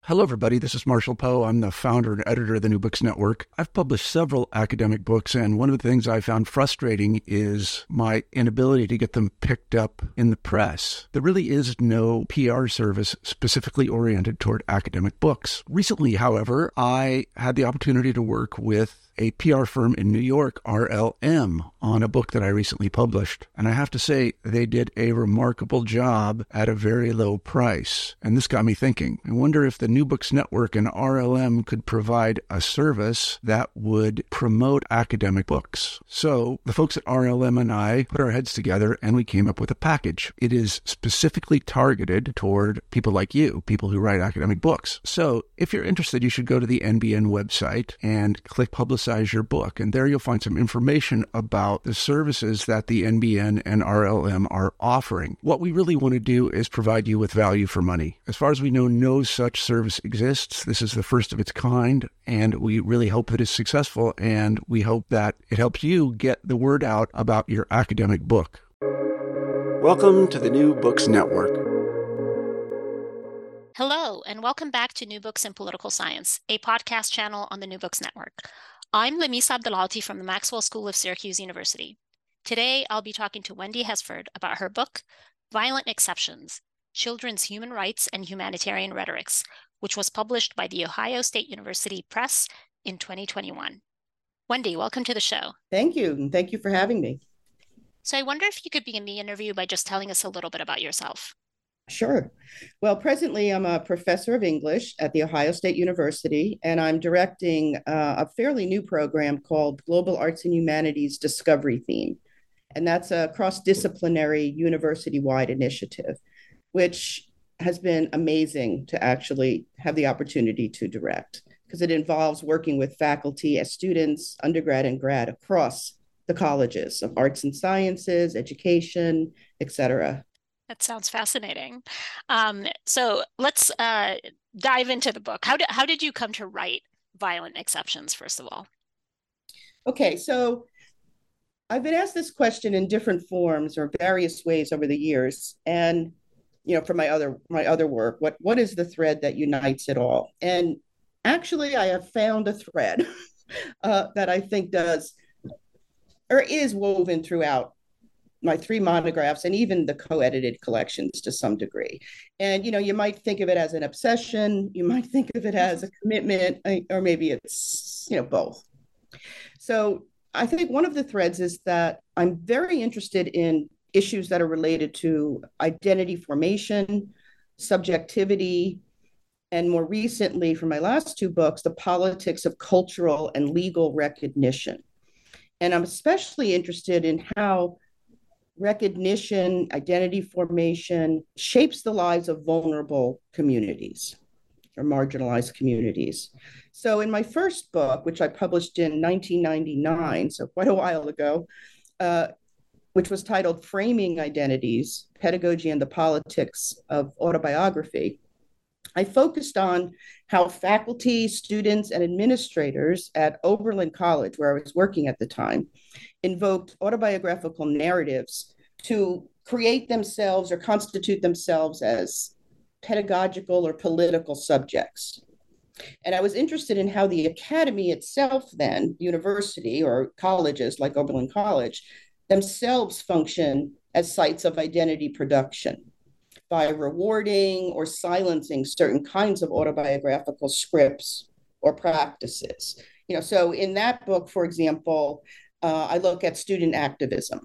Hello, everybody. This is Marshall Poe. I'm the founder and editor of the New Books Network. I've published several academic books, and one of the things I found frustrating is my inability to get them picked up in the press. There really is no PR service specifically oriented toward academic books. Recently, however, I had the opportunity to work with a PR firm in New York, RLM, on a book that I recently published. And I have to say, they did a remarkable job at a very low price. And this got me thinking. I wonder if the New Books Network and RLM could provide a service that would promote academic books. So the folks at RLM and I put our heads together and we came up with a package. It is specifically targeted toward people like you, people who write academic books. So if you're interested, you should go to the NBN website and click Publicize Your Book. And there you'll find some information about the services that the NBN and RLM are offering. What we really want to do is provide you with value for money. As far as we know, no such service exists. This is the first of its kind, and we really hope that it's successful, and we hope that it helps you get the word out about your academic book. Welcome to the New Books Network. Hello, and welcome back to New Books in Political Science, a podcast channel on the New Books Network. I'm Lamisa Abdelalty from the Maxwell School of Syracuse University. Today, I'll be talking to Wendy Hesford about her book, Violent Exceptions: Children's Human Rights and Humanitarian Rhetorics, which was published by the Ohio State University Press in 2021. Wendy, welcome to the show. Thank you, and thank you for having me. So I wonder if you could begin the interview by just telling us a little bit about yourself. Sure. Well, presently, I'm a professor of English at The Ohio State University, and I'm directing a fairly new program called Global Arts and Humanities Discovery Theme. And that's a cross-disciplinary university-wide initiative, which has been amazing to actually have the opportunity to direct, because it involves working with faculty as students, undergrad and grad, across the colleges of arts and sciences, education, et cetera. That sounds fascinating. So let's dive into the book. How did you come to write Violent Exceptions, first of all? Okay, so I've been asked this question in different forms or various ways over the years. And, you know, for my other work, what is the thread that unites it all? And actually, I have found a thread that I think does or is woven throughout my three monographs and even the co-edited collections to some degree. And, you know, you might think of it as an obsession, you might think of it as a commitment, or maybe it's, you know, both. So I think one of the threads is that I'm very interested in issues that are related to identity formation, subjectivity, and more recently, for my last two books, the politics of cultural and legal recognition. And I'm especially interested in how recognition, identity formation shapes the lives of vulnerable communities or marginalized communities. So in my first book, which I published in 1999, so quite a while ago, which was titled Framing Identities, Pedagogy and the Politics of Autobiography, I focused on how faculty, students, and administrators at Oberlin College, where I was working at the time, invoked autobiographical narratives to create themselves or constitute themselves as pedagogical or political subjects. And I was interested in how the academy itself, then, university or colleges like Oberlin College, themselves function as sites of identity production by rewarding or silencing certain kinds of autobiographical scripts or practices. You know, so in that book, for example, I look at student activism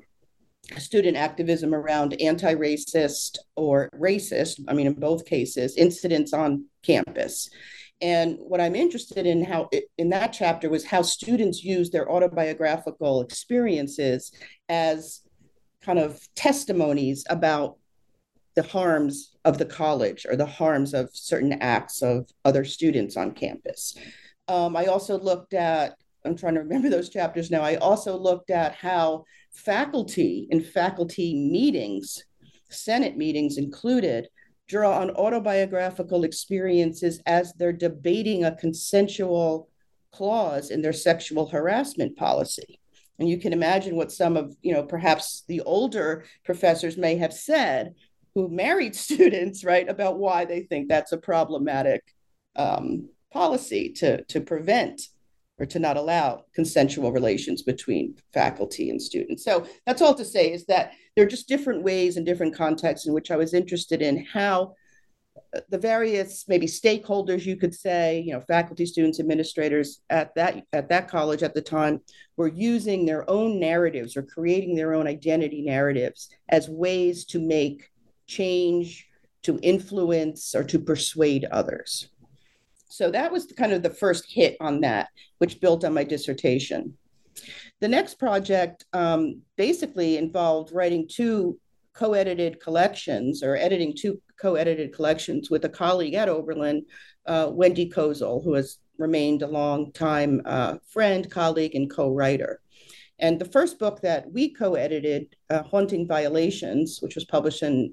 around anti-racist or racist, I mean, in both cases, incidents on campus. And what I'm interested in in that chapter was how students use their autobiographical experiences as kind of testimonies about the harms of the college or the harms of certain acts of other students on campus. I also looked at, I'm trying to remember those chapters now, I also looked at how faculty in faculty meetings, Senate meetings included, draw on autobiographical experiences as they're debating a consensual clause in their sexual harassment policy. And you can imagine what some of, you know, perhaps the older professors may have said who married students, right, about why they think that's a problematic policy to prevent or to not allow consensual relations between faculty and students. So that's all to say is that there are just different ways and different contexts in which I was interested in how the various maybe stakeholders, you could say, faculty, students, administrators at that college at the time were using their own narratives or creating their own identity narratives as ways to make change, to influence, or to persuade others. So that was kind of the first hit on that, which built on my dissertation. The next project basically involved writing two co-edited collections or editing two co-edited collections with a colleague at Oberlin, Wendy Kozel, who has remained a long time friend, colleague, and co-writer. And the first book that we co-edited, Haunting Violations, which was published in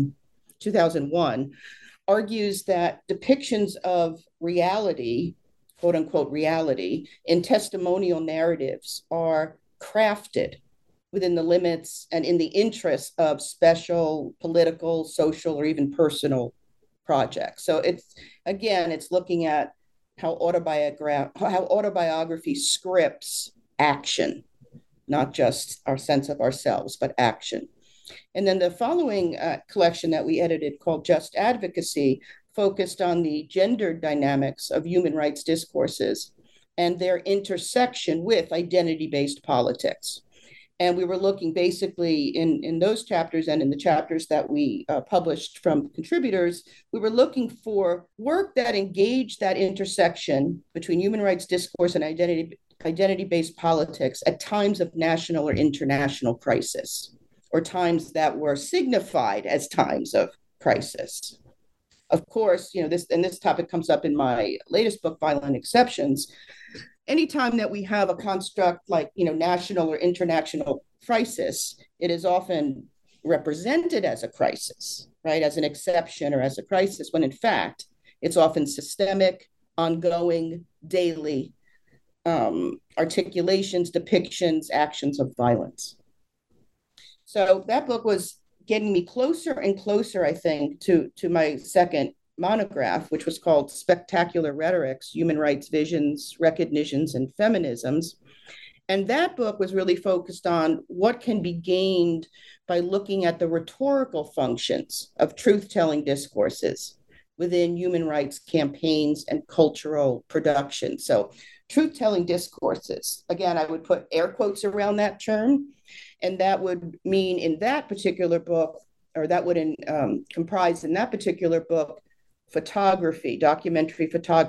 2001, argues that depictions of reality, quote unquote reality, in testimonial narratives are crafted within the limits and in the interests of special political, social, or even personal projects. So it's looking at how autobiography scripts action, not just our sense of ourselves, but action. And then the following collection that we edited, called Just Advocacy, focused on the gendered dynamics of human rights discourses and their intersection with identity-based politics. And we were looking basically in those chapters and in the chapters that we published from contributors, we were looking for work that engaged that intersection between human rights discourse and identity-based politics at times of national or international crisis, or times that were signified as times of crisis. Of course, this topic comes up in my latest book, Violent Exceptions. Anytime that we have a construct like, national or international crisis, it is often represented as a crisis, right? As an exception or as a crisis, when in fact, it's often systemic, ongoing, daily articulations, depictions, actions of violence. So that book was getting me closer and closer, I think, to my second monograph, which was called Spectacular Rhetorics, Human Rights Visions, Recognitions, and Feminisms. And that book was really focused on what can be gained by looking at the rhetorical functions of truth-telling discourses within human rights campaigns and cultural production. So truth-telling discourses, again, I would put air quotes around that term, and that would mean in that particular book, or that would comprise in that particular book, photography, documentary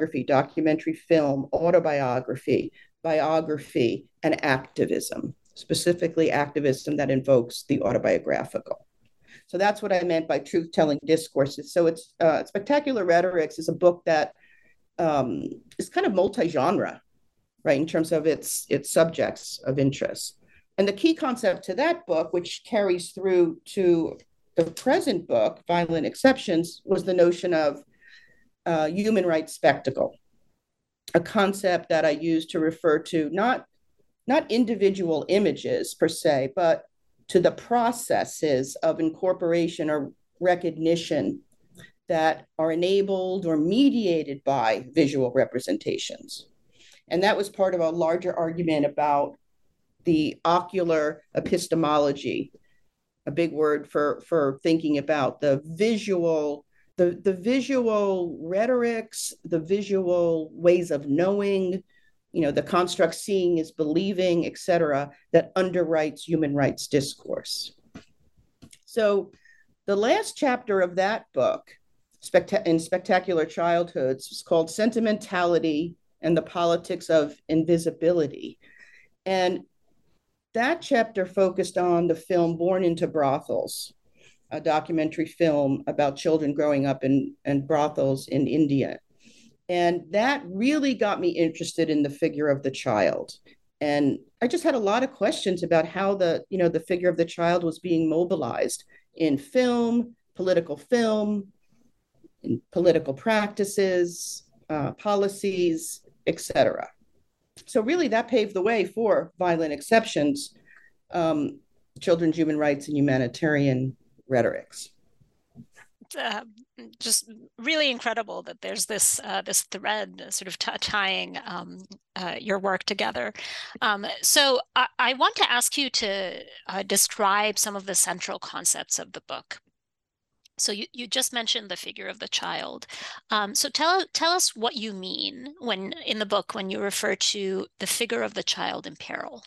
film, autobiography, biography, and activism, specifically activism that invokes the autobiographical. So that's what I meant by truth-telling discourses. So it's Spectacular Rhetorics is a book that is kind of multi-genre, right, in terms of its subjects of interest. And the key concept to that book, which carries through to the present book, Violent Exceptions, was the notion of human rights spectacle, a concept that I use to refer to not individual images per se, but to the processes of incorporation or recognition that are enabled or mediated by visual representations. And that was part of a larger argument about the ocular epistemology, a big word for thinking about the visual rhetorics, the visual ways of knowing, the construct seeing is believing, et cetera, that underwrites human rights discourse. So the last chapter of that book, in Spectacular Childhoods, is called Sentimentality and the Politics of Invisibility. And that chapter focused on the film Born into Brothels, a documentary film about children growing up in brothels in India. And that really got me interested in the figure of the child. And I just had a lot of questions about how the figure of the child was being mobilized in film, in political practices, policies, et cetera. So really that paved the way for Violent Exceptions, children's human rights and humanitarian rhetorics. just really incredible that there's this this thread sort of tying your work together. So I want to ask you to describe some of the central concepts of the book. So you just mentioned the figure of the child. So tell us what you mean when in the book when you refer to the figure of the child in peril.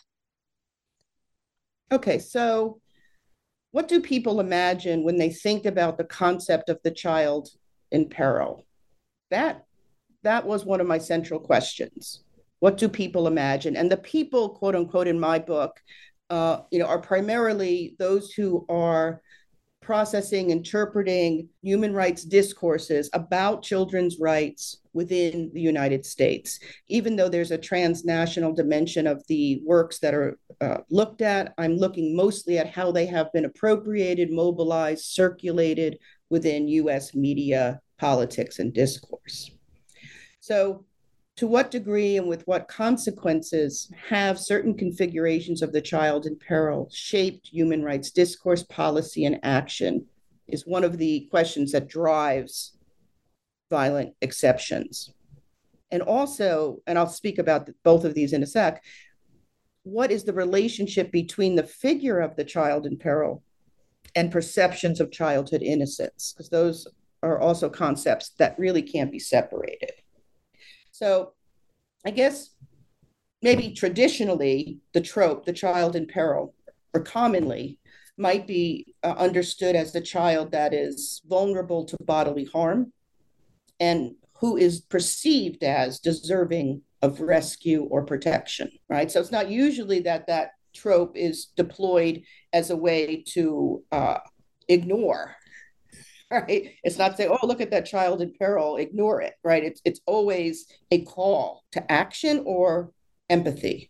Okay, so what do people imagine when they think about the concept of the child in peril? That was one of my central questions. What do people imagine? And the people, quote unquote, in my book, are primarily those who are processing, interpreting human rights discourses about children's rights within the United States. Even though there's a transnational dimension of the works that are looked at, I'm looking mostly at how they have been appropriated, mobilized, circulated within US media, politics, and discourse. So to what degree and with what consequences have certain configurations of the child in peril shaped human rights discourse, policy, and action is one of the questions that drives violent exceptions. And also, and I'll speak about both of these in a sec, what is the relationship between the figure of the child in peril and perceptions of childhood innocence? Because those are also concepts that really can't be separated. So I guess maybe traditionally the trope, the child in peril, or commonly might be understood as the child that is vulnerable to bodily harm and who is perceived as deserving of rescue or protection, right? So it's not usually that trope is deployed as a way to ignore. Right? It's not saying, oh, look at that child in peril, ignore it, right? It's always a call to action or empathy.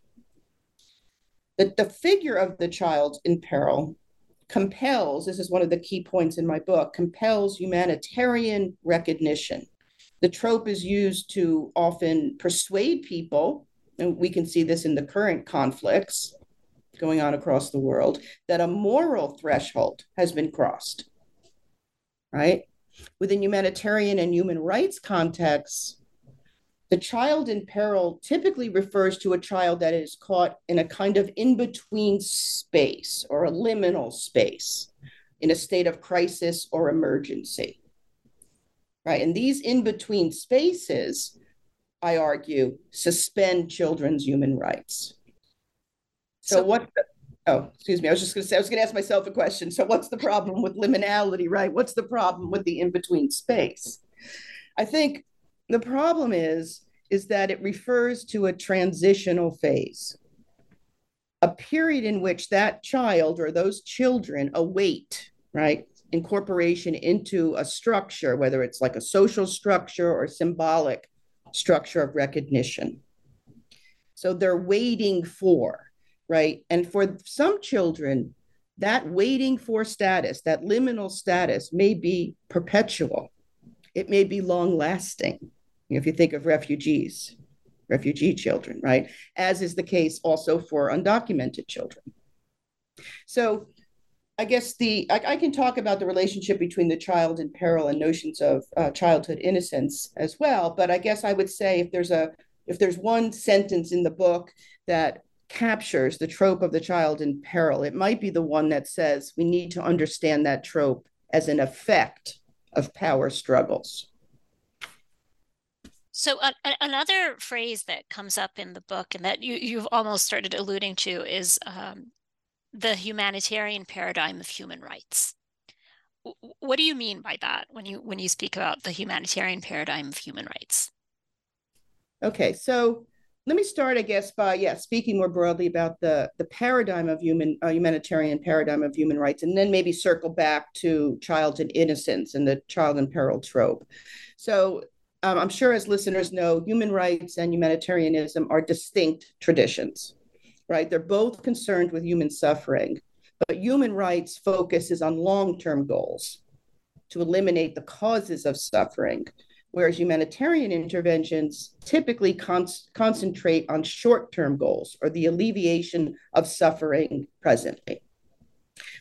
The figure of the child in peril compels, this is one of the key points in my book, compels humanitarian recognition. The trope is used to often persuade people, and we can see this in the current conflicts going on across the world, that a moral threshold has been crossed. Right? Within humanitarian and human rights contexts, the child in peril typically refers to a child that is caught in a kind of in-between space or a liminal space in a state of crisis or emergency. Right? And these in-between spaces, I argue, suspend children's human rights. Excuse me. I was going to ask myself a question. So what's the problem with liminality, right? What's the problem with the in-between space? I think the problem is that it refers to a transitional phase, a period in which that child or those children await, right, incorporation into a structure, whether it's like a social structure or symbolic structure of recognition. So they're waiting for, right? And for some children, that waiting for status, that liminal status may be perpetual. It may be long lasting. If you think of refugee children, right? As is the case also for undocumented children. So I guess I can talk about the relationship between the child in peril and notions of childhood innocence as well. But I guess I would say if there's one sentence in the book that captures the trope of the child in peril, it might be the one that says we need to understand that trope as an effect of power struggles. So another phrase that comes up in the book and that you've almost started alluding to is the humanitarian paradigm of human rights. What do you mean by that when you speak about the humanitarian paradigm of human rights? Okay, so let me start, I guess, by speaking more broadly about the paradigm of humanitarian paradigm of human rights, and then maybe circle back to child and innocence and the child in peril trope. So I'm sure, as listeners know, human rights and humanitarianism are distinct traditions, right? They're both concerned with human suffering, but human rights focuses on long-term goals to eliminate the causes of suffering, whereas humanitarian interventions typically concentrate on short-term goals or the alleviation of suffering presently.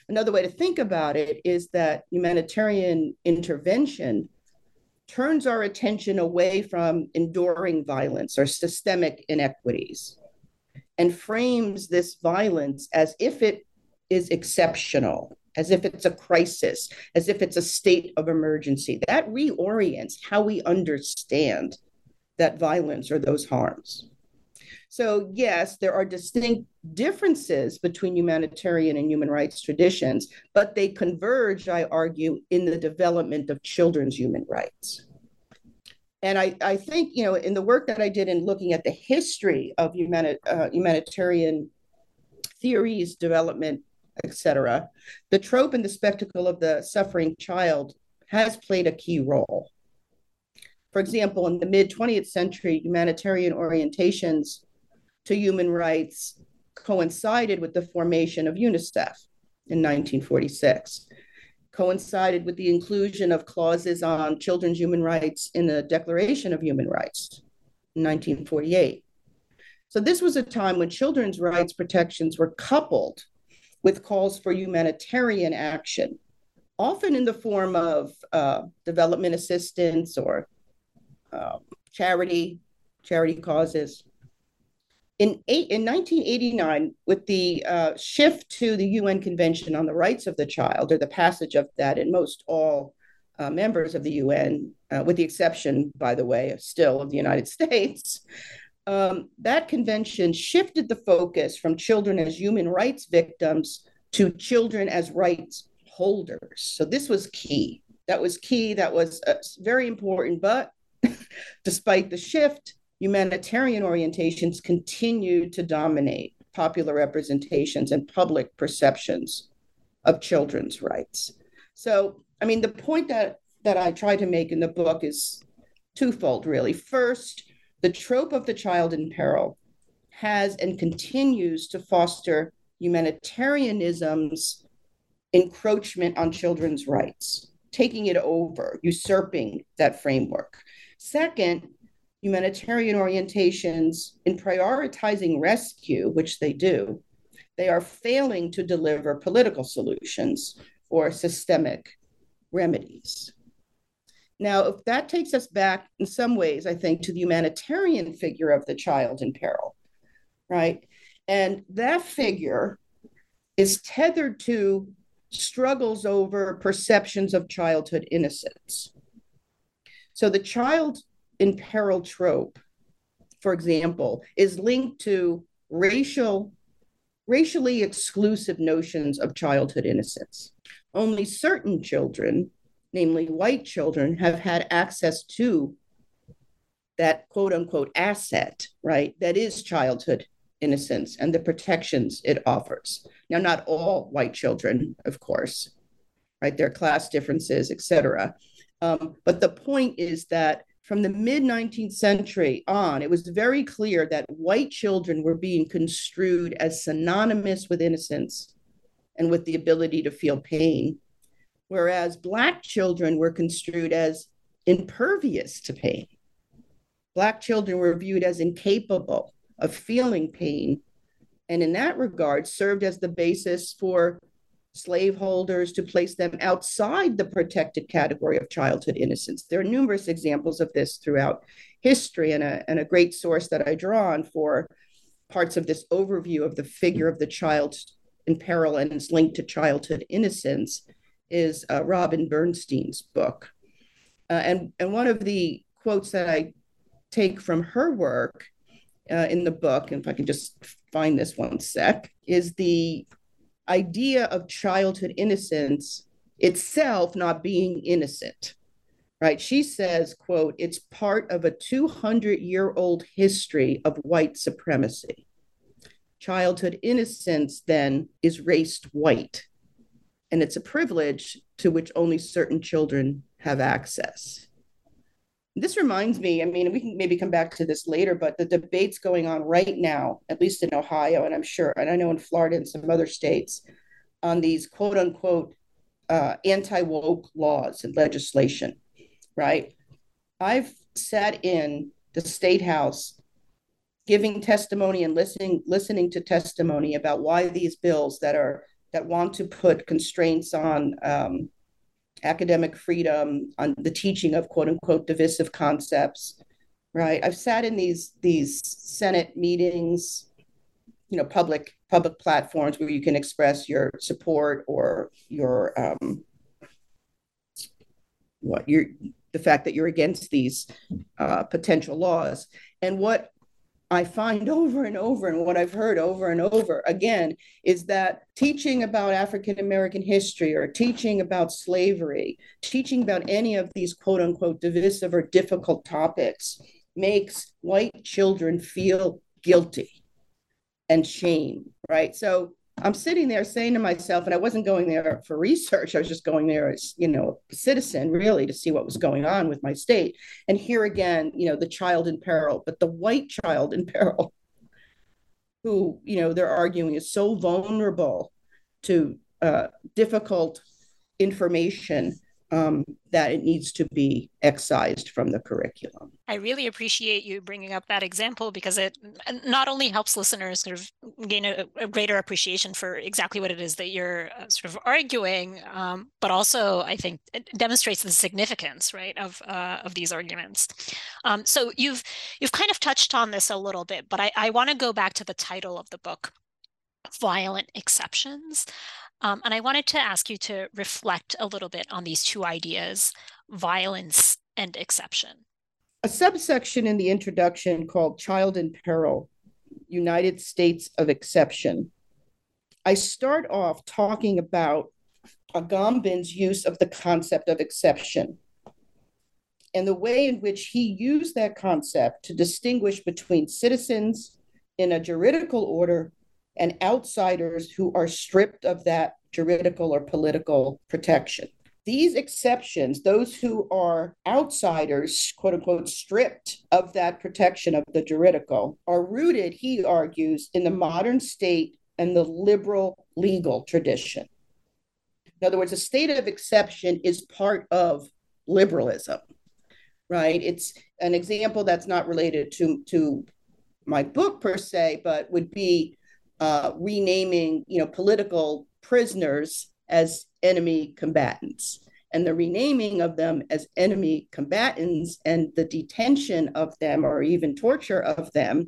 Another way to think about it is that humanitarian intervention turns our attention away from enduring violence or systemic inequities and frames this violence as if it is exceptional, as if it's a crisis, as if it's a state of emergency. That reorients how we understand that violence or those harms. So, yes, there are distinct differences between humanitarian and human rights traditions, but they converge, I argue, in the development of children's human rights. And I think, in the work that I did in looking at the history of humanitarian theories, development, etc., the trope and the spectacle of the suffering child has played a key role. For example, in the mid-20th century, humanitarian orientations to human rights coincided with the formation of UNICEF in 1946, coincided with the inclusion of clauses on children's human rights in the Declaration of Human Rights in 1948. So this was a time when children's rights protections were coupled with calls for humanitarian action, often in the form of development assistance or charity causes. In 1989, with the shift to the UN Convention on the Rights of the Child, or the passage of that in most all members of the UN, with the exception, by the way, still of the United States, that convention shifted the focus from children as human rights victims to children as rights holders. So this was key. That was key. That was very important. But despite the shift, humanitarian orientations continued to dominate popular representations and public perceptions of children's rights. So, I mean, the point that I try to make in the book is twofold, really. First, the trope of the child in peril has and continues to foster humanitarianism's encroachment on children's rights, taking it over, usurping that framework. Second, humanitarian orientations in prioritizing rescue, which they do, they are failing to deliver political solutions or systemic remedies. Now, if that takes us back in some ways, I think, to the humanitarian figure of the child in peril, right? And that figure is tethered to struggles over perceptions of childhood innocence. So the child in peril trope, for example, is linked to racially exclusive notions of childhood innocence. Only certain children, namely white children, have had access to that quote unquote asset, right? That is childhood innocence and the protections it offers. Now, not all white children, of course, right? There are class differences, et cetera. But the point is that from the mid-19th century on, it was very clear that white children were being construed as synonymous with innocence and with the ability to feel pain, whereas Black children were construed as impervious to pain. Black children were viewed as incapable of feeling pain, and in that regard served as the basis for slaveholders to place them outside the protected category of childhood innocence. There are numerous examples of this throughout history, and a great source that I draw on for parts of this overview of the figure of the child in peril and its link to childhood innocence is Robin Bernstein's book. And one of the quotes that I take from her work in the book, and if I can just find this one sec, is the idea of childhood innocence itself not being innocent, right? She says, quote, "It's part of a 200-year-old history of white supremacy. Childhood innocence, then, is raced white, and it's a privilege to which only certain children have access." This reminds me, I mean, we can maybe come back to this later, but the debates going on right now, at least in Ohio, and I'm sure, and I know in Florida and some other states, on these quote unquote anti-woke laws and legislation, right? I've sat in the State House giving testimony and listening to testimony about why these bills that are that want to put constraints on academic freedom, on the teaching of quote unquote divisive concepts, right? I've sat in these Senate meetings, public platforms where you can express your support or your the fact that you're against these potential laws. And what I find over and over, and what I've heard over and over again, is that teaching about African American history or teaching about slavery, teaching about any of these quote unquote divisive or difficult topics makes white children feel guilty and shame, right? So I'm sitting there saying to myself, and I wasn't going there for research, I was just going there as, a citizen really to see what was going on with my state. And here again, the child in peril, but the white child in peril, who, they're arguing is so vulnerable to difficult information that it needs to be excised from the curriculum. I really appreciate you bringing up that example because it not only helps listeners sort of gain a greater appreciation for exactly what it is that you're sort of arguing, but also I think it demonstrates the significance, right, of these arguments. So you've kind of touched on this a little bit, but I want to go back to the title of the book, Violent Exceptions. And I wanted to ask you to reflect a little bit on these two ideas, violence and exception. A subsection in the introduction called Child in Peril, United States of Exception. I start off talking about Agamben's use of the concept of exception and the way in which he used that concept to distinguish between citizens in a juridical order and outsiders who are stripped of that juridical or political protection. These exceptions, those who are outsiders, quote unquote, stripped of that protection of the juridical, are rooted, he argues, in the modern state and the liberal legal tradition. In other words, a state of exception is part of liberalism, right? It's an example that's not related to my book per se, but would be renaming, political prisoners as enemy combatants, and the renaming of them as enemy combatants and the detention of them or even torture of them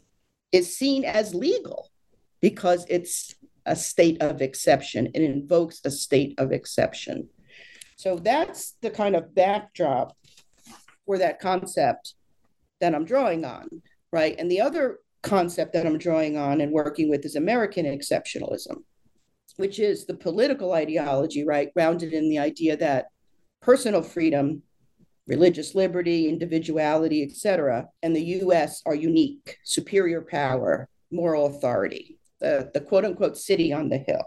is seen as legal because it's a state of exception. It invokes a state of exception. So that's the kind of backdrop for that concept that I'm drawing on, right? And the other concept that I'm drawing on and working with is American exceptionalism, which is the political ideology, right, grounded in the idea that personal freedom, religious liberty, individuality, etc., and the U.S. are unique, superior power, moral authority, the quote unquote city on the hill.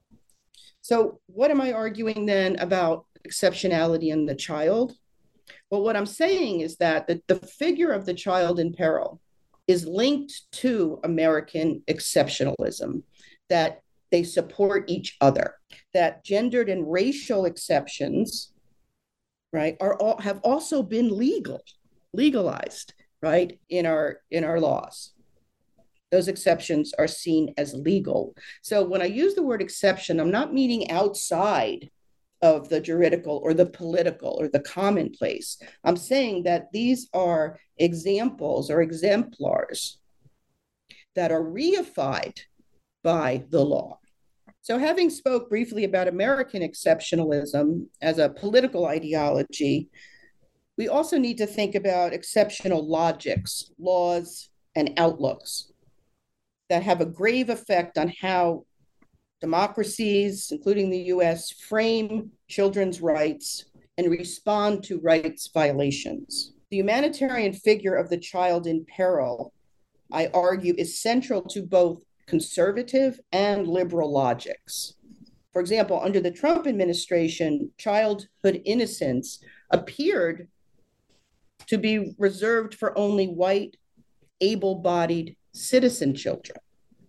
So what am I arguing then about exceptionality in the child? Well, what I'm saying is that the figure of the child in peril is linked to American exceptionalism, that they support each other, that gendered and racial exceptions, right, have also been legalized, right, in our laws. Those exceptions are seen as legal. So when I use the word exception, I'm not meaning outside of the juridical or the political or the commonplace. I'm saying that these are examples or exemplars that are reified by the law. So having spoke briefly about American exceptionalism as a political ideology, we also need to think about exceptional logics, laws, and outlooks that have a grave effect on how democracies, including the US, frame children's rights and respond to rights violations. The humanitarian figure of the child in peril, I argue, is central to both conservative and liberal logics. For example, under the Trump administration, childhood innocence appeared to be reserved for only white, able-bodied citizen children.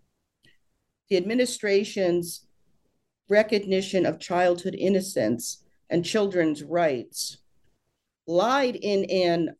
The administration's recognition of childhood innocence and children's rights lied in an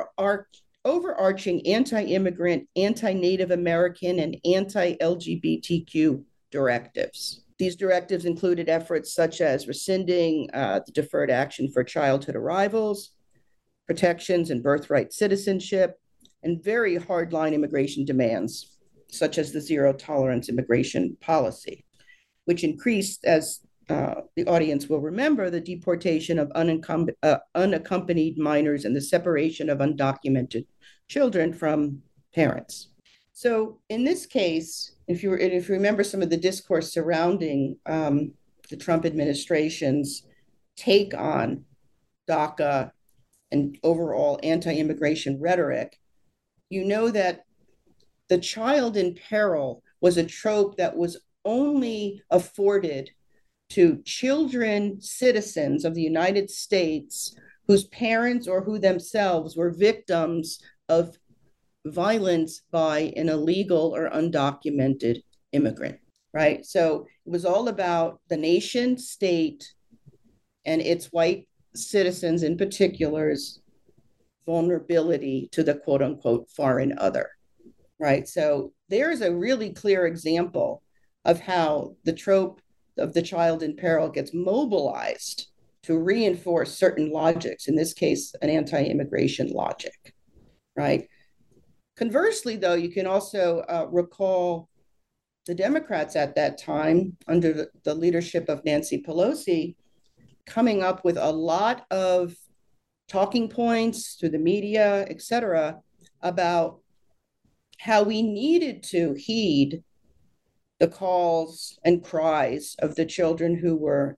overarching anti-immigrant, anti-Native American, and anti-LGBTQ directives. These directives included efforts such as rescinding the deferred action for childhood arrivals, protections and birthright citizenship, and very hardline immigration demands, such as the zero tolerance immigration policy, which increased, as the audience will remember, the deportation of unaccompanied minors and the separation of undocumented children from parents. So in this case, if you remember some of the discourse surrounding the Trump administration's take on DACA and overall anti-immigration rhetoric, you know that the child in peril was a trope that was only afforded to children, citizens of the United States whose parents or who themselves were victims of violence by an illegal or undocumented immigrant, right? So it was all about the nation state and its white citizens in particular's vulnerability to the quote unquote foreign other, right? So there's a really clear example of how the trope of the child in peril gets mobilized to reinforce certain logics, in this case, an anti-immigration logic, right? Conversely, though, you can also recall the Democrats at that time, under the leadership of Nancy Pelosi, coming up with a lot of talking points through the media, et cetera, about how we needed to heed the calls and cries of the children who were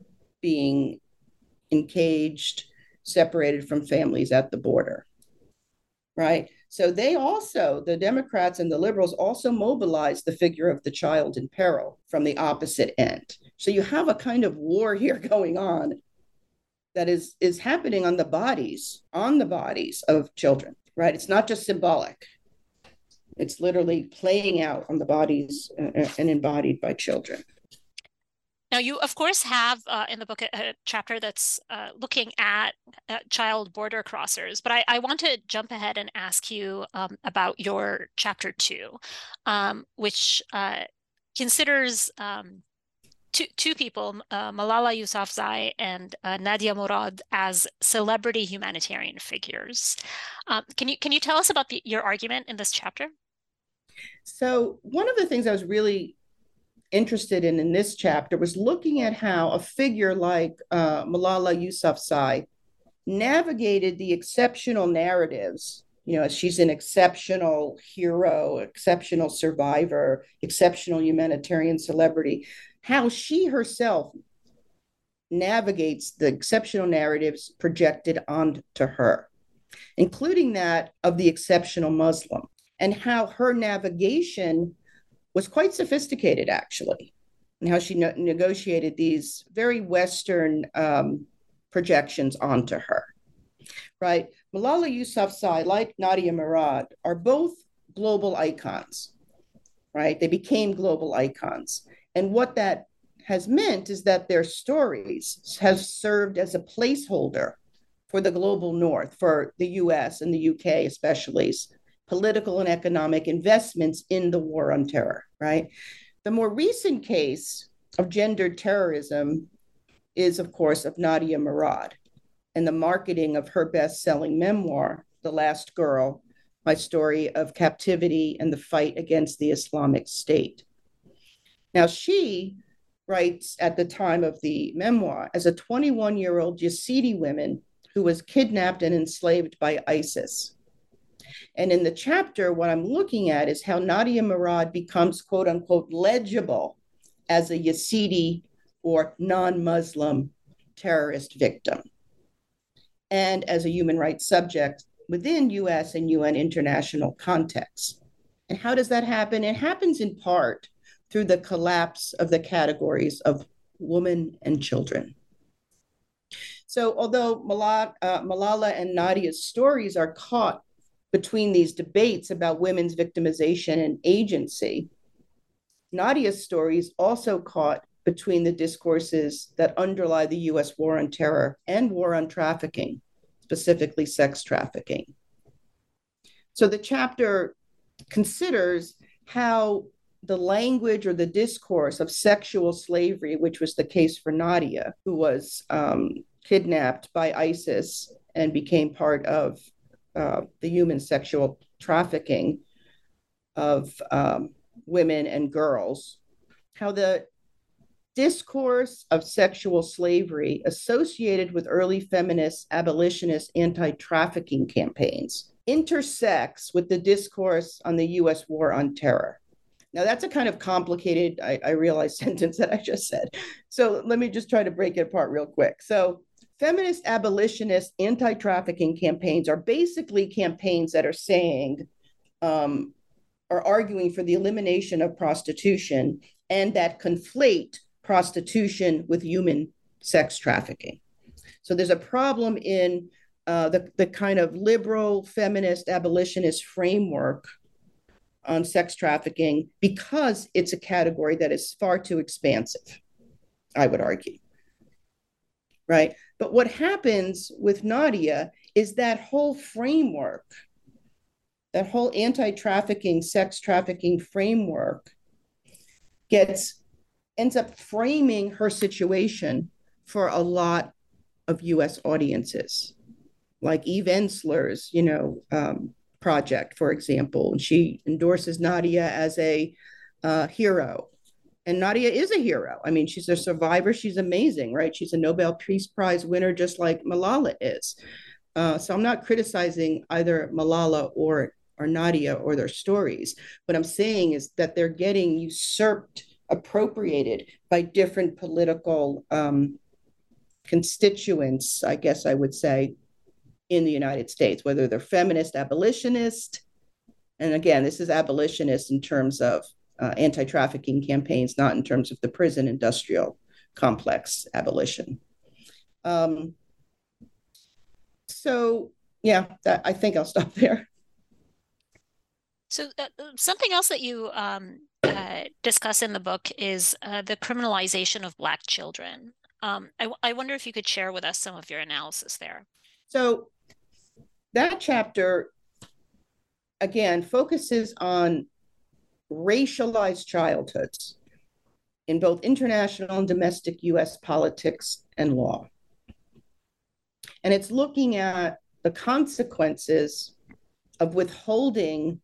being encaged, separated from families at the border, right? So they also, the Democrats and the liberals also mobilized the figure of the child in peril from the opposite end. So you have a kind of war here going on that is happening on the bodies of children, right? It's not just symbolic. It's literally playing out on the bodies and embodied by children. Now, you, of course, have in the book a chapter that's looking at child border crossers, but I want to jump ahead and ask you about your chapter 2, which considers two people, Malala Yousafzai and Nadia Murad, as celebrity humanitarian figures. Can you tell us about your argument in this chapter? So one of the things I was really interested in this chapter was looking at how a figure like Malala Yousafzai navigated the exceptional narratives. You know, she's an exceptional hero, exceptional survivor, exceptional humanitarian celebrity, how she herself navigates the exceptional narratives projected onto her, including that of the exceptional Muslim, and how her navigation was quite sophisticated, actually, and how she negotiated these very Western projections onto her, right? Malala Yousafzai, like Nadia Murad, are both global icons, right? They became global icons. And what that has meant is that their stories have served as a placeholder for the global North, for the US and the UK especially, political and economic investments in the war on terror, right? The more recent case of gendered terrorism is, of course, of Nadia Murad and the marketing of her best-selling memoir, The Last Girl, My Story of Captivity and the Fight Against the Islamic State. Now, she writes at the time of the memoir as a 21-year-old Yazidi woman who was kidnapped and enslaved by ISIS. And in the chapter, what I'm looking at is how Nadia Murad becomes, quote unquote, legible as a Yazidi or non-Muslim terrorist victim, and as a human rights subject within US and UN international contexts. And how does that happen? It happens in part through the collapse of the categories of woman and children. So although Malala and Nadia's stories are caught between these debates about women's victimization and agency, Nadia's stories also caught between the discourses that underlie the US war on terror and war on trafficking, specifically sex trafficking. So the chapter considers how the language or the discourse of sexual slavery, which was the case for Nadia, who was kidnapped by ISIS and became part of the human sexual trafficking of women and girls, how the discourse of sexual slavery associated with early feminist, abolitionist, anti-trafficking campaigns intersects with the discourse on the US war on terror. Now, that's a kind of complicated, I realize, sentence that I just said. So let me just try to break it apart real quick. So feminist, abolitionist, anti-trafficking campaigns are basically campaigns that are saying, are arguing for the elimination of prostitution and that conflate prostitution with human sex trafficking. So there's a problem in the kind of liberal, feminist, abolitionist framework on sex trafficking because it's a category that is far too expansive, I would argue. Right? But what happens with Nadia is that whole framework, that whole anti-trafficking, sex trafficking framework ends up framing her situation for a lot of US audiences, like Eve Ensler's, project, for example. And she endorses Nadia as a hero. And Nadia is a hero. I mean, she's a survivor. She's amazing, right? She's a Nobel Peace Prize winner, just like Malala is. So I'm not criticizing either Malala or Nadia or their stories. What I'm saying is that they're getting usurped, appropriated by different political constituents, I guess I would say, in the United States, whether they're feminist, abolitionist. And again, this is abolitionist in terms of anti-trafficking campaigns, not in terms of the prison industrial complex abolition. So yeah, I think I'll stop there. So something else that you discuss in the book is the criminalization of Black children. I wonder if you could share with us some of your analysis there. So that chapter, again, focuses on racialized childhoods in both international and domestic US politics and law. And it's looking at the consequences of withholding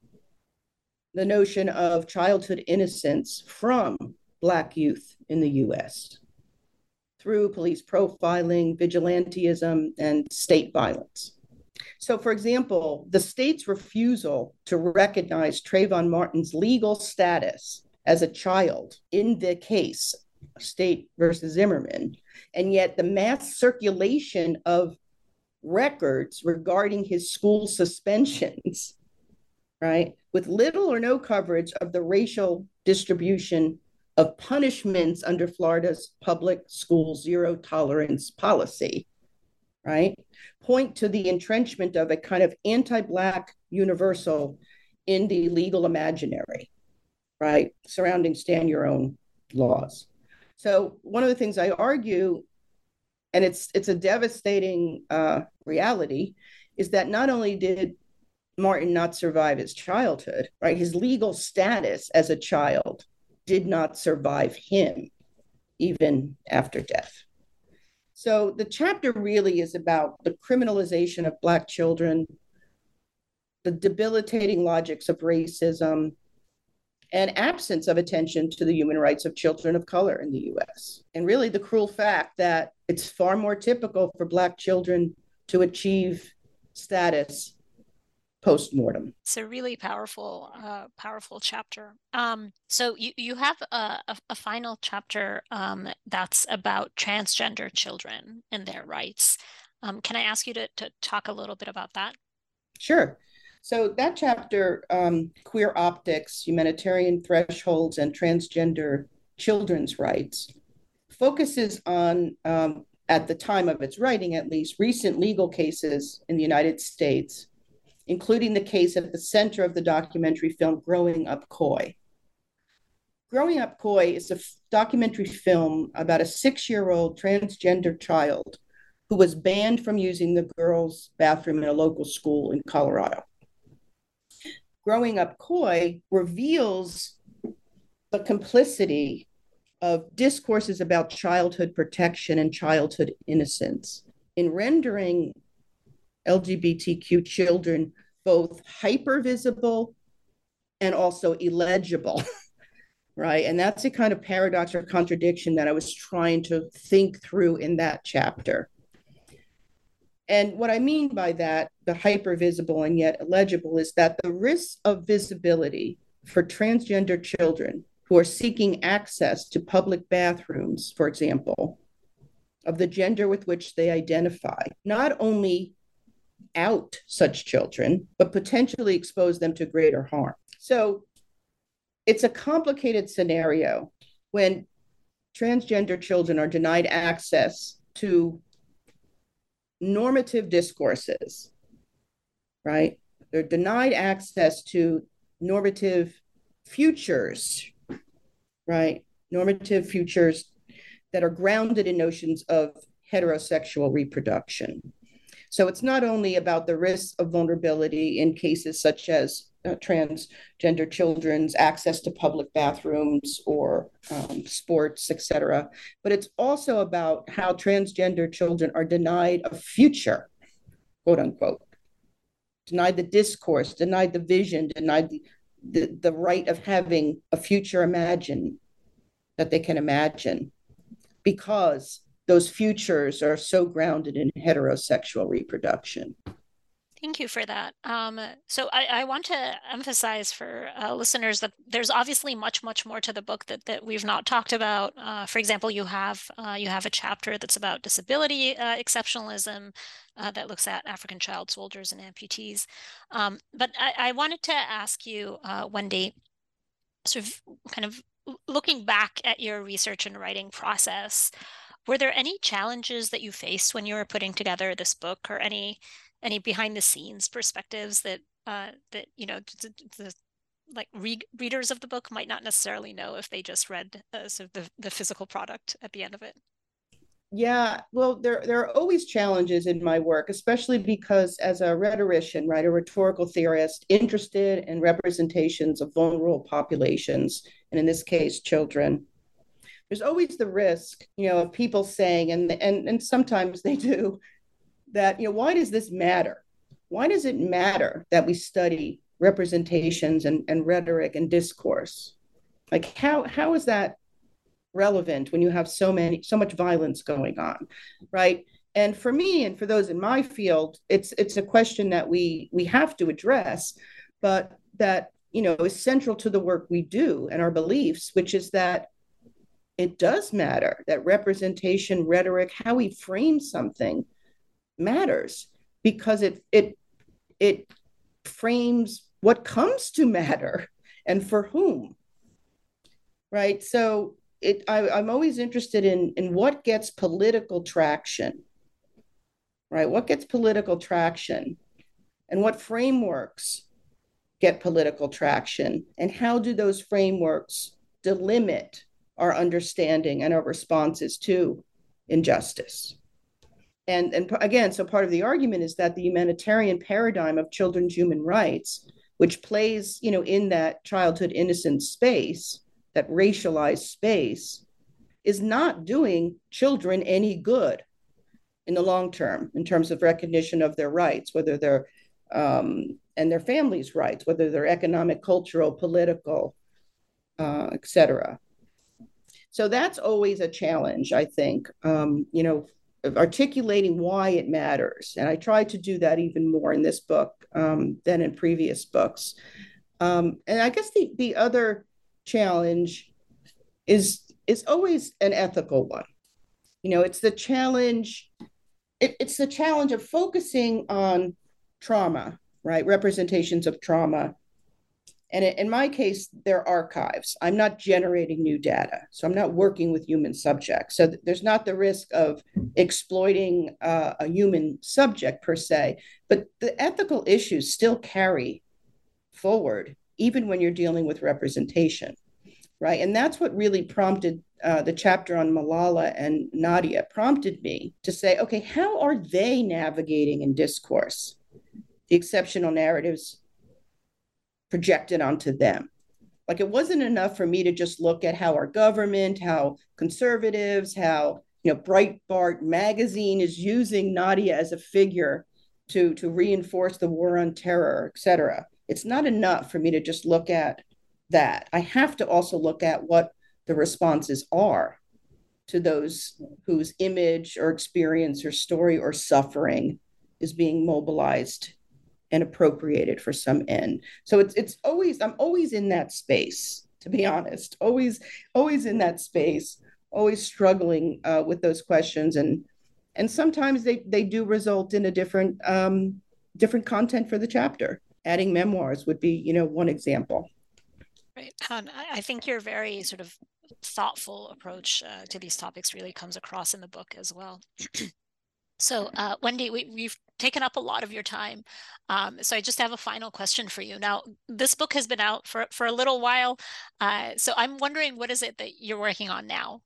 the notion of childhood innocence from Black youth in the US through police profiling, vigilantism, and state violence. So, for example, the state's refusal to recognize Trayvon Martin's legal status as a child in the case, State versus Zimmerman, and yet the mass circulation of records regarding his school suspensions, right, with little or no coverage of the racial distribution of punishments under Florida's public school zero tolerance policy, right, point to the entrenchment of a kind of anti-Black universal in the legal imaginary, right, surrounding stand your own laws. So one of the things I argue, and it's a devastating reality, is that not only did Martin not survive his childhood, right, his legal status as a child did not survive him even after death. So the chapter really is about the criminalization of Black children, the debilitating logics of racism, and absence of attention to the human rights of children of color in the US. And really the cruel fact that it's far more typical for Black children to achieve status post-mortem. It's a really powerful chapter. So you have a final chapter that's about transgender children and their rights. Can I ask you to talk a little bit about that? Sure. So that chapter, Queer Optics, Humanitarian Thresholds, and Transgender Children's Rights, focuses on, at the time of its writing at least, recent legal cases in the United States, including the case at the center of the documentary film Growing Up Coy. Growing Up Coy is a documentary film about a 6-year-old transgender child who was banned from using the girls' bathroom in a local school in Colorado. Growing Up Coy reveals a complicity of discourses about childhood protection and childhood innocence in rendering LGBTQ children both hyper-visible and also illegible, right? And that's a kind of paradox or contradiction that I was trying to think through in that chapter. And what I mean by that, the hyper-visible and yet illegible, is that the risks of visibility for transgender children who are seeking access to public bathrooms, for example, of the gender with which they identify, not only out such children, but potentially expose them to greater harm. So it's a complicated scenario when transgender children are denied access to normative discourses, right? They're denied access to normative futures, right? Normative futures that are grounded in notions of heterosexual reproduction. So it's not only about the risks of vulnerability in cases such as transgender children's access to public bathrooms or sports, etc., but it's also about how transgender children are denied a future, quote unquote, denied the discourse, denied the vision, denied the right of having a future imagined that they can imagine, because those futures are so grounded in heterosexual reproduction. Thank you for that. So I want to emphasize for listeners that there's obviously much more to the book that we've not talked about. For example, you have a chapter that's about disability exceptionalism that looks at African child soldiers and amputees. But I wanted to ask you, Wendy, sort of kind of looking back at your research and writing process, were there any challenges that you faced when you were putting together this book, or any behind the scenes perspectives that the readers of the book might not necessarily know if they just read sort of the physical product at the end of it? Yeah, well, there are always challenges in my work, especially because as a rhetorician, right, a rhetorical theorist interested in representations of vulnerable populations, and in this case, children, there's always the risk, of people saying, and sometimes they do, that, why does this matter? Why does it matter that we study representations and rhetoric and discourse? Like, how is that relevant when you have so much violence going on, right? And for me, and for those in my field, it's a question that we have to address, but that is central to the work we do and our beliefs, which is that it does matter that representation, rhetoric, how we frame something matters, because it frames what comes to matter and for whom, right? So I'm always interested in what gets political traction, right? What gets political traction, and what frameworks get political traction, and how do those frameworks delimit our understanding and our responses to injustice? And again, so part of the argument is that the humanitarian paradigm of children's human rights, which plays, in that childhood innocence space, that racialized space, is not doing children any good in the long term in terms of recognition of their rights, whether they're and their families' rights, whether they're economic, cultural, political, et cetera. So that's always a challenge, I think, articulating why it matters. And I try to do that even more in this book than in previous books. And I guess the other challenge is always an ethical one. It's the challenge. It's the challenge of focusing on trauma, right? Representations of trauma. And in my case, they're archives. I'm not generating new data. So I'm not working with human subjects. So there's not the risk of exploiting a human subject per se, but the ethical issues still carry forward, even when you're dealing with representation, right? And that's what really prompted the chapter on Malala and Nadia, prompted me to say, okay, how are they navigating in discourse the exceptional narratives projected onto them, Like it wasn't enough for me to just look at how our government, how conservatives, how Breitbart magazine is using Nadia as a figure to reinforce the war on terror, et cetera. It's not enough for me to just look at that. I have to also look at what the responses are to those whose image or experience or story or suffering is being mobilized and appropriated for some end. So it's always, I'm always in that space, to be honest, always in that space, always struggling with those questions, and sometimes they do result in a different content for the chapter. Adding memoirs would be one example. Right. I think your very sort of thoughtful approach to these topics really comes across in the book as well. So, Wendy, we've taken up a lot of your time. So I just have a final question for you. Now, this book has been out for a little while. So I'm wondering, what is it that you're working on now?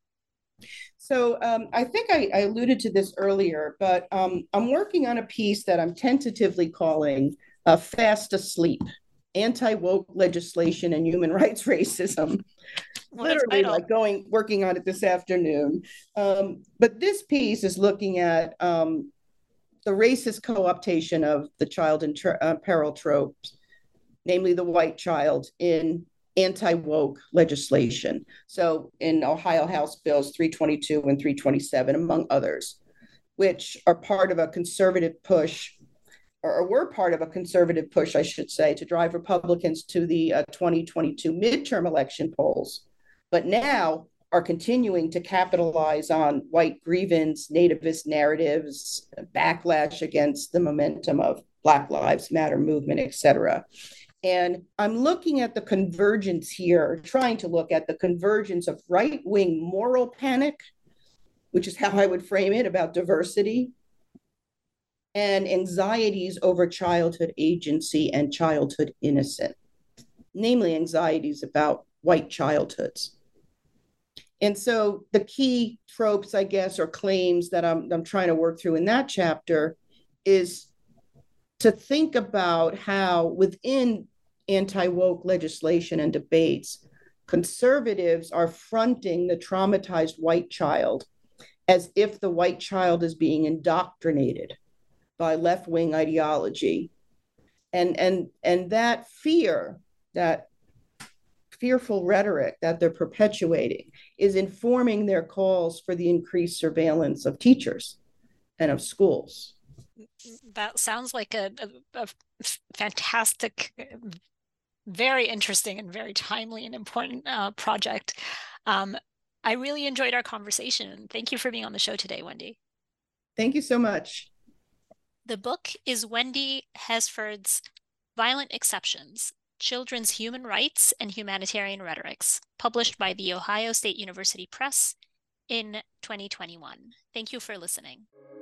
So I think I alluded to this earlier, but I'm working on a piece that I'm tentatively calling Fast Asleep, Anti-Woke Legislation and Human Rights Racism. Literally like working on it this afternoon. But this piece is looking at the racist co-optation of the child in peril tropes, namely the white child, in anti-woke legislation. So in Ohio House Bills 322 and 327, among others, which are part of a conservative push, or were part of a conservative push, I should say, to drive Republicans to the 2022 midterm election polls, but now are continuing to capitalize on white grievance, nativist narratives, backlash against the momentum of Black Lives Matter movement, et cetera. And I'm looking at the convergence here, trying to look at the convergence of right-wing moral panic, which is how I would frame it, about diversity, and anxieties over childhood agency and childhood innocence, namely anxieties about white childhoods. And so the key tropes, I guess, or claims that I'm trying to work through in that chapter is to think about how within anti-woke legislation and debates, conservatives are fronting the traumatized white child as if the white child is being indoctrinated by left-wing ideology. And that fear, that fearful rhetoric that they're perpetuating, is informing their calls for the increased surveillance of teachers and of schools. That sounds like a fantastic, very interesting and very timely and important project. I really enjoyed our conversation. Thank you for being on the show today, Wendy. Thank you so much. The book is Wendy Hesford's Violent Exceptions: Children's Human Rights and Humanitarian Rhetorics, published by the Ohio State University Press in 2021. Thank you for listening.